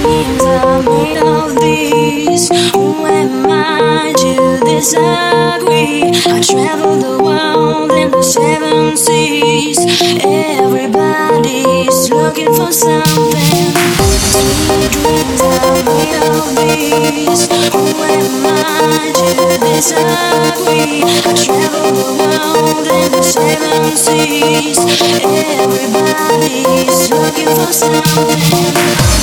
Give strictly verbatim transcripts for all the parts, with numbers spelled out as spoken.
dreams are made of these. Who am I to disagree? I travel the world in the seven seas. Everybody's looking for something. Sweet dreams are made of these. Who am I to disagree? I travel the world in the seven seas. Everybody's looking for something.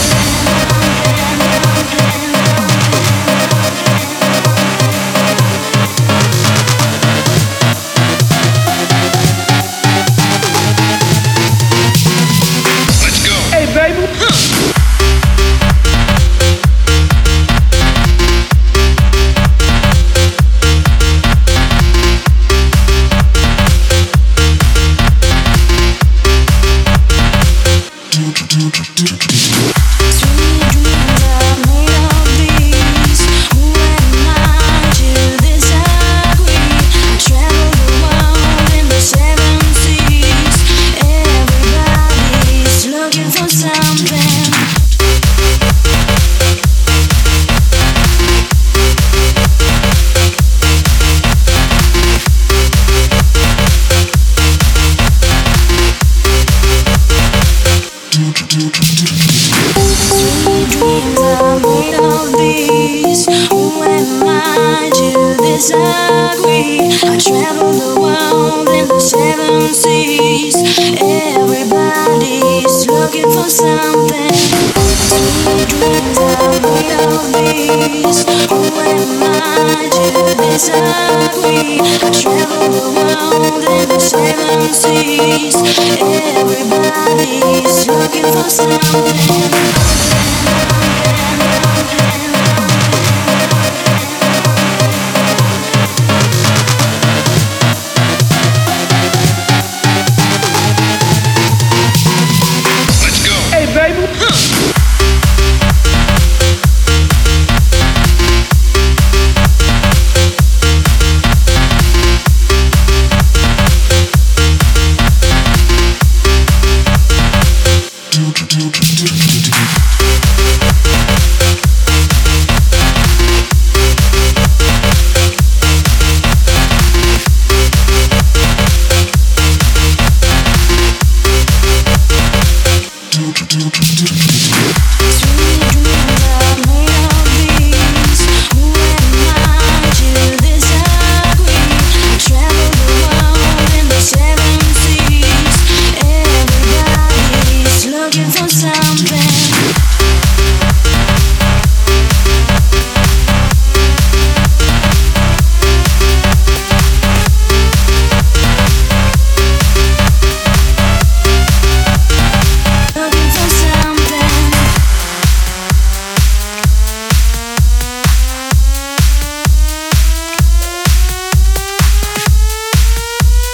I travel the world in the seven seas. Everybody's looking for something. Sweet dreams are made of these. Who am I to disagree? I travel the world in the seven seas. Everybody's looking for something.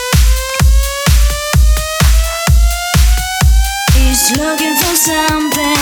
Looking for something.